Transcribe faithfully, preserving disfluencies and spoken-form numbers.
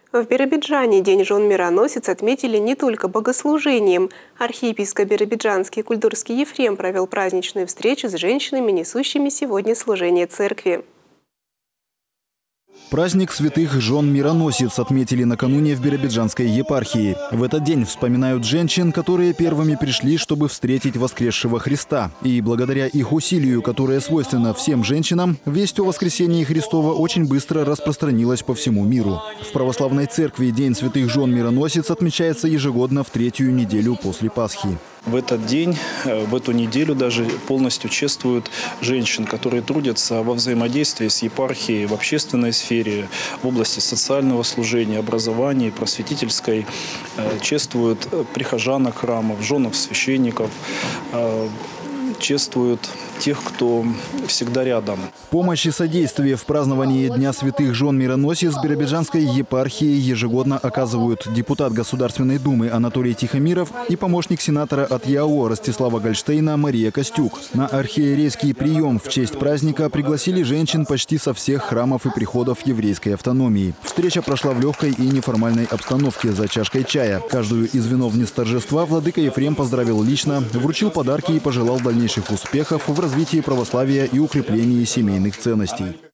В Биробиджане День жен-мироносец отметили не только богослужением. Архиепископ Биробиджанский Кульдурский Ефрем провел праздничную встречу с женщинами, несущими сегодня служение церкви. Праздник святых жен-мироносец отметили накануне в Биробиджанской епархии. В этот день вспоминают женщин, которые первыми пришли, чтобы встретить воскресшего Христа. И благодаря их усилию, которое свойственно всем женщинам, весть о воскресении Христова очень быстро распространилась по всему миру. В православной церкви День святых жен-мироносец отмечается ежегодно в третью неделю после Пасхи. В этот день, в эту неделю даже полностью чествуют женщин, которые трудятся во взаимодействии с епархией в общественной сфере, в области социального служения, образования, просветительской. Чествуют прихожанок храмов, женов священников, чествуют тех, кто всегда рядом. Помощь и содействие в праздновании Дня святых жен-мироносец Биробиджанской епархии ежегодно оказывают депутат Государственной Думы Анатолий Тихомиров и помощник сенатора от ЯО Ростислава Гольштейна Мария Костюк. На архиерейский прием в честь праздника пригласили женщин почти со всех храмов и приходов еврейской автономии. Встреча прошла в легкой и неформальной обстановке за чашкой чая. Каждую из виновниц торжества владыка Ефрем поздравил лично, вручил подарки и пожелал дальнейших успехов в развитии православия и укреплении семейных ценностей.